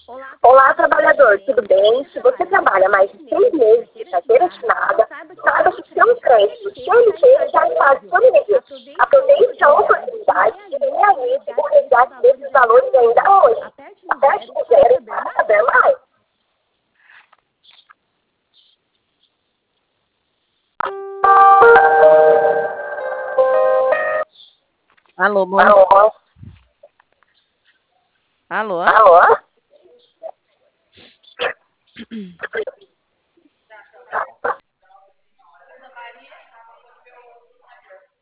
Olá, trabalhador, tudo bem? Se você trabalha mais de 6 meses de carteira assinada, saiba que seu crédito CLT já está disponível. Aproveite a oportunidade e realize o resgate desses valores ainda hoje. Aperte o zero para saber mais. Alô, bom. Alô? Alô? Alô?